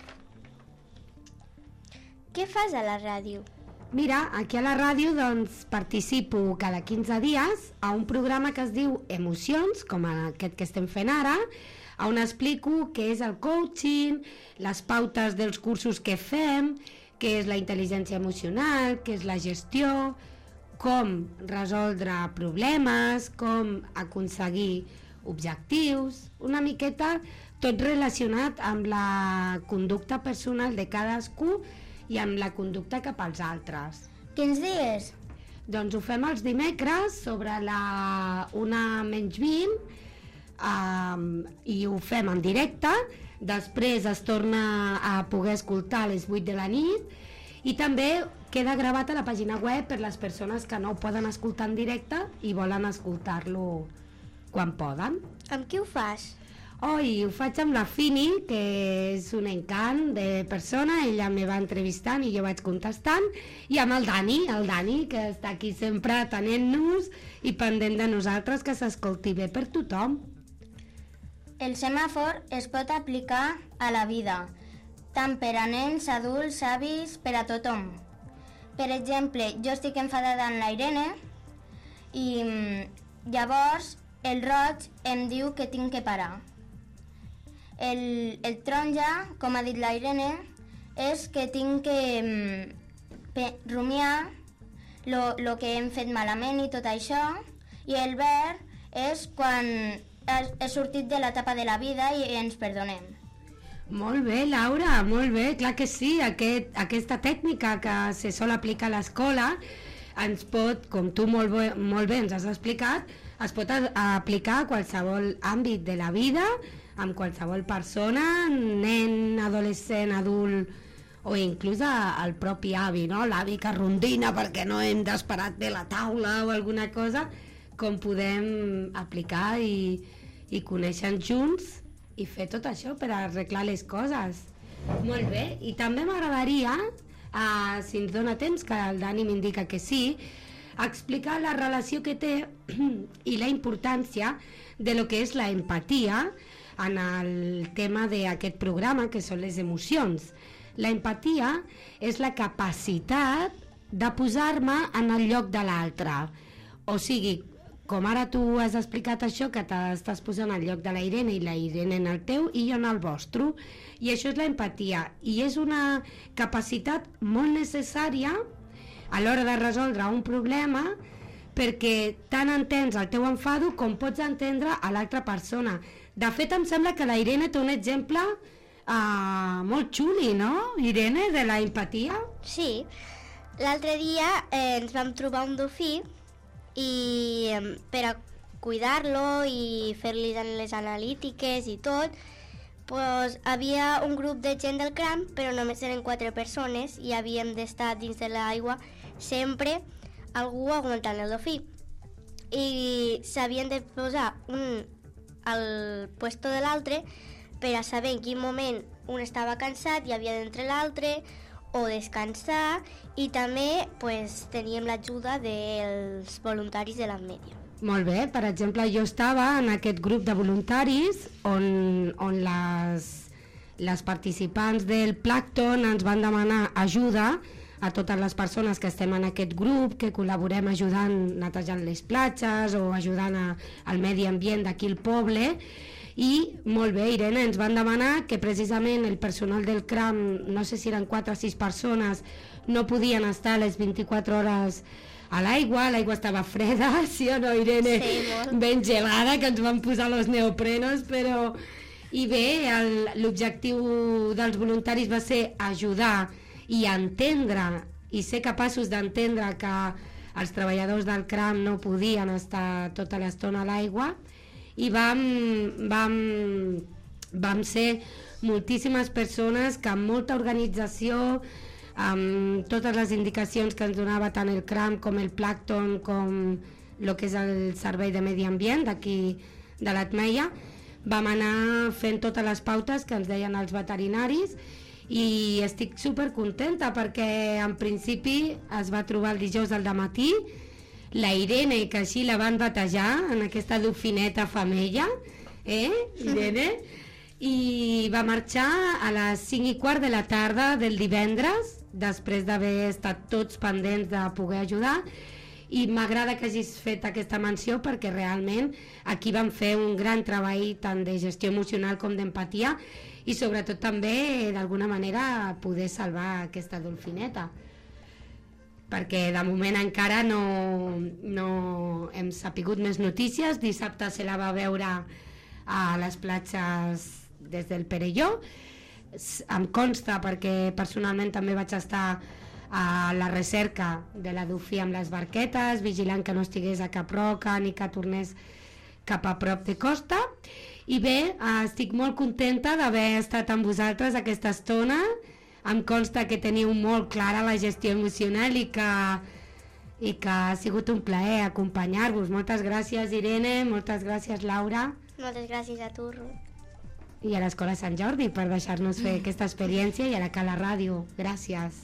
Què fas a la ràdio? Mira, aquí a la ràdio doncs, participo cada quinze dies a un programa que es diu Emocions, com aquest que estem fent ara, on explico què és el coaching, les pautes dels cursos que fem, què és la intel·ligència emocional, què és la gestió, com resoldre problemes, com aconseguir objectius, una miqueta tot relacionat amb la conducta personal de cadascú i amb la conducta cap als altres. Quins dies? Doncs ho fem els dimecres sobre la una menys vint um, i ho fem en directe. Després es torna a poder escoltar a les vuit de la nit i també queda gravat a la pàgina web per les persones que no ho poden escoltar en directe i volen escoltar-lo quan poden. Amb qui ho fas? Oi, ho faig amb la Fini, que és un encant de persona, ella me va entrevistant i jo vaig contestant, i amb el Dani, el Dani, que està aquí sempre atenent-nos i pendent de nosaltres, que s'escolti bé per tothom. El semàfor es pot aplicar a la vida, tant per a nens, adults, avis, per a tothom. Per exemple, jo estic enfadada amb la Irene i llavors el roig em diu que tinc que parar. El, el taronja, com ha dit la Irene, és que tinc que pe, rumiar lo, lo que hem fet malament i tot això, i el verd és quan he, he sortit de l'etapa de la vida i ens perdonem. Molt bé, Laura, molt bé, clar que sí, aquest, aquesta tècnica que se sol aplicar a l'escola ens pot, com tu molt bé, molt bé ens has explicat, es pot a, a aplicar a qualsevol àmbit de la vida, amb qualsevol persona, nen, adolescent, adult, o inclús al propi avi, no? L'avi que rondina perquè no hem desperat bé la taula o alguna cosa, com podem aplicar i, i conèixer junts i fer tot això per arreglar les coses. Molt bé, i també m'agradaria, uh, si ens dona temps, que el Dani m'indica que sí, explicar la relació que té i la importància de lo que és la empatia en el tema d'aquest programa, que són les emocions. La empatia és la capacitat de posar-me en el lloc de l'altre. O sigui, com ara tu has explicat això, que t'estàs posant al lloc de la Irene i la Irene en el teu i jo en el vostre, i això és la empatia, i és una capacitat molt necessària a l'hora de resoldre un problema, perquè tant entens el teu enfado com pots entendre a l'altra persona. De fet, em sembla que la Irene té un exemple uh, molt xuli, no, Irene, de la empatia? Sí, l'altre dia eh, ens vam trobar un dofí i eh, per a cuidar-lo i fer-li les analítiques i tot, pues, havia un grup de gent del camp, però només eren quatre persones i havíem d'estar dins de l'aigua sempre algú aguantant el dofí. I s'havien de posar un al puesto de l'altre per a saber en quin moment un estava cansat i havia d'entrar l'altre o descansar, i també pues, teníem l'ajuda dels voluntaris de l'Ammèdia. Molt bé, per exemple, jo estava en aquest grup de voluntaris on, on les, les participants del Plàncton ens van demanar ajuda a totes les persones que estem en aquest grup, que col·laborem ajudant, netejant les platges o ajudant a, al medi ambient d'aquí al poble. I molt bé, Irene, ens van demanar que precisament el personal del C R A M, no sé si eren quatre o sis persones, no podien estar les vint-i-quatre hores a l'aigua, l'aigua estava freda, sí o no, Irene? Sí, molt. Ben gelada, que ens van posar los neoprenos, però... I bé, l'objectiu dels voluntaris va ser ajudar i entendre, i ser capaços d'entendre que els treballadors del C R A M no podien estar tota l'estona a l'aigua, i vam, vam, vam ser moltíssimes persones que amb molta organització, amb totes les indicacions que ens donava tant el C R A M com el Plàncton com el que és el Servei de Medi Ambient d'aquí de l'Atmeia, vam anar fent totes les pautes que ens deien els veterinaris, i estic supercontenta perquè en principi es va trobar el dijous al dematí la Irene, que així la van batejar en aquesta dofineta femella, eh, Irene? I va marxar a les cinc i quart de la tarda del divendres, després d'haver estat tots pendents de poder ajudar, i m'agrada que hagis fet aquesta menció perquè realment aquí vam fer un gran treball tant de gestió emocional com d'empatia, i sobretot també d'alguna manera poder salvar aquesta dolfineta, perquè de moment encara no, no hem sapigut més notícies. Dissabte se la va veure a les platges des del Perelló, em consta perquè personalment també vaig estar a la recerca de la Dofí amb les barquetes, vigilant que no estigués a cap roca ni que tornés cap a prop de costa. I bé, estic molt contenta d'haver estat amb vosaltres aquesta estona. Em consta que teniu molt clara la gestió emocional i que, i que ha sigut un plaer acompanyar-vos. Moltes gràcies, Irene, moltes gràcies, Laura. Moltes gràcies a tu, Ruth. I a l'Escola Sant Jordi per deixar-nos fer aquesta experiència, i a la Cala Ràdio. Gràcies.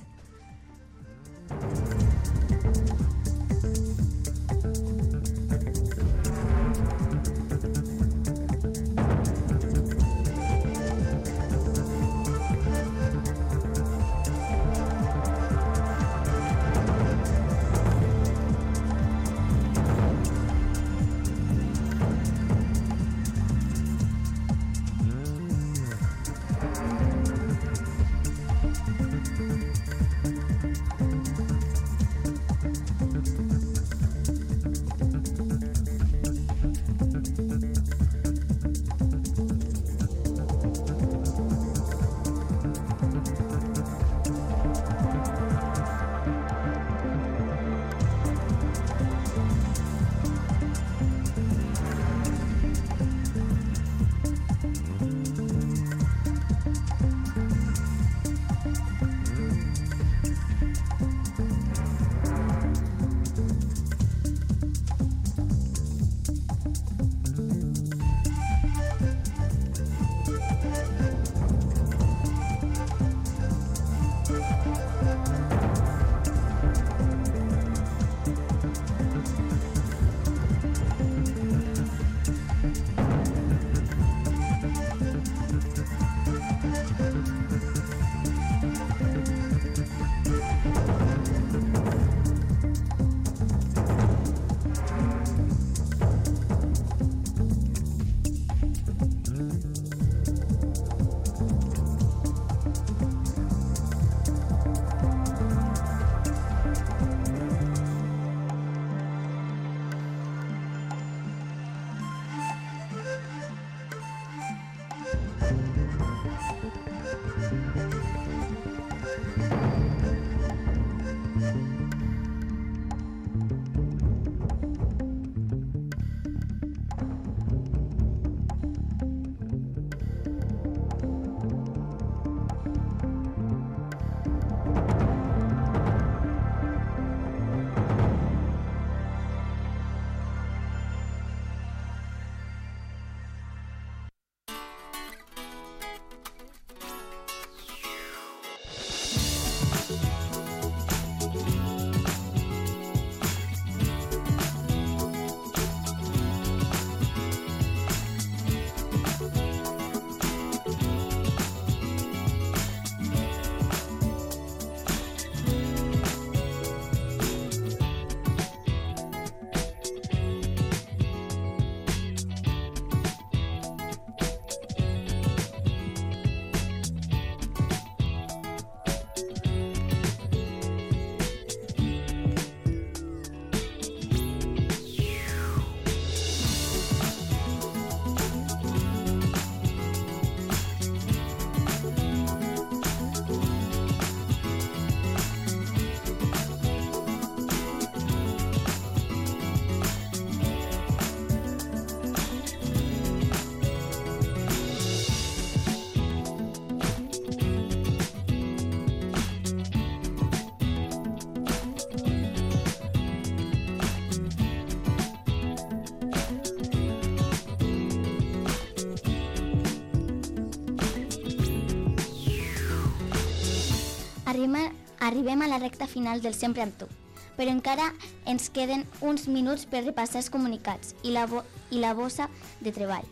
Arribem, arribem a la recta final del Sempre amb tu, però encara ens queden uns minuts per repassar els comunicats i la, bo i la bossa de treball.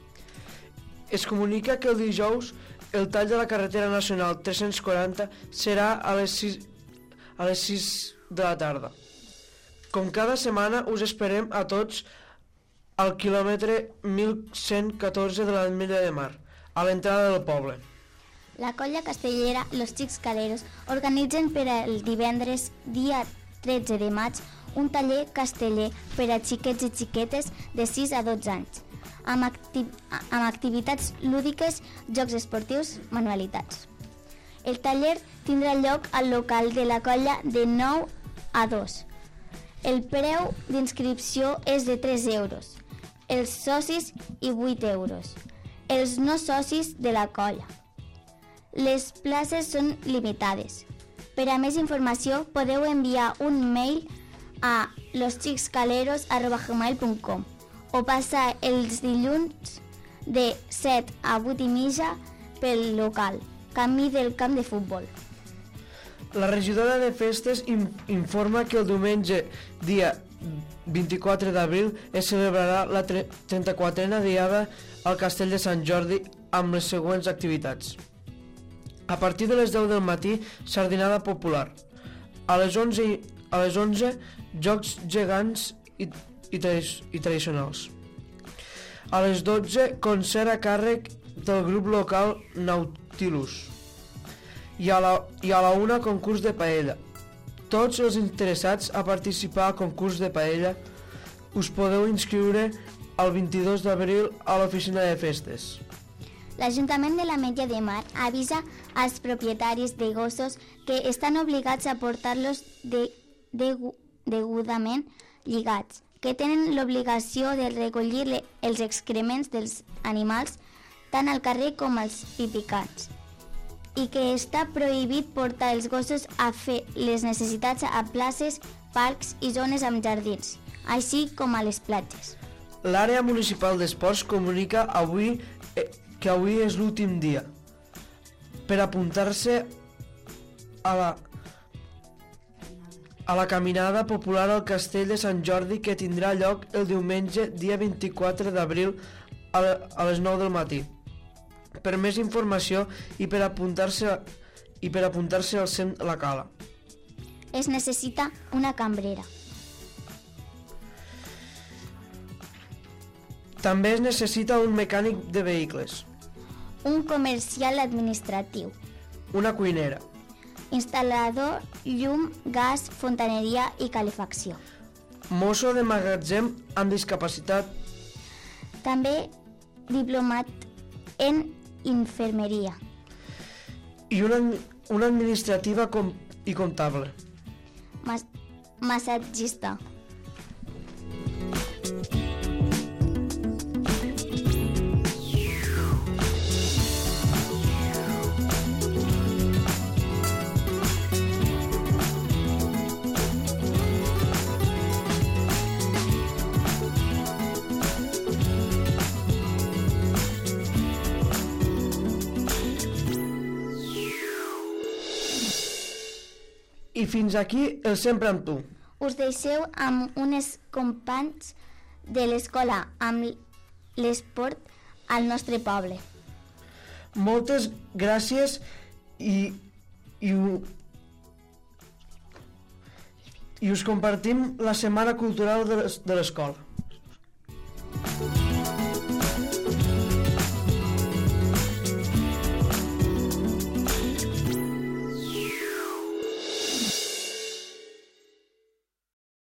Es comunica que el dijous el tall de la carretera nacional tres-cents quaranta serà a les sis, a les sis de la tarda. Com cada setmana us esperem a tots al quilòmetre mil cent catorze de l'Ametlla de Mar, a l'entrada del poble. La colla castellera Los Xics Caleros organitzen per el divendres dia tretze de maig un taller casteller per a xiquets i xiquetes de sis a dotze anys, amb, acti amb activitats lúdiques, jocs esportius, manualitats. El taller tindrà lloc al local de la colla de nou a dos. El preu d'inscripció és de tres euros, els socis i vuit euros, els no socis de la colla. Les places són limitades. Per a més informació podeu enviar un mail a los xics caleros arroba gmail punt com o passar els dilluns de set a vuit i mitja pel local, camí del camp de futbol. La regidora de festes informa que el diumenge, dia vint-i-quatre d'abril, es celebrarà la trenta-quatrena diada al Castell de Sant Jordi amb les següents activitats. A partir de les deu del matí, sardinada popular. A les onze, a les onze jocs gegants i, i, i tradicionals. A les dotze, concert a càrrec del grup local Nautilus. I a la, i a la una, concurs de paella. Tots els interessats a participar al concurs de paella us podeu inscriure el vint-i-dos d'abril a l'oficina de festes. L'Ajuntament de l'Ametlla de Mar avisa als propietaris de gossos que estan obligats a portar-los de, de, degudament lligats, que tenen l'obligació de recollir le, els excrements dels animals tant al carrer com als pipicats, i que està prohibit portar els gossos a fer les necessitats a places, parcs i zones amb jardins, així com a les platges. L'àrea municipal d'esports comunica avui eh, que avui és l'últim dia per apuntar-se a la, a la caminada popular al Castell de Sant Jordi que tindrà lloc el diumenge dia vint-i-quatre d'abril a, a les nou del matí. Per més informació i per apuntar-se i per apuntar-se al C E M La Cala. Es necessita una cambrera. També es necessita un mecànic de vehicles. Un comercial administratiu. Una cuinera. Instal·lador, llum, gas, fontaneria i calefacció. Mosso de magatzem amb discapacitat. També diplomat en infermeria. I una, una administrativa com, i comptable. Mas, massatgista. I fins aquí el Sempre amb tu. Us deixeu amb unes companys de l'escola amb l'esport al nostre poble. Moltes gràcies i, i, i us compartim la Setmana Cultural de l'escola.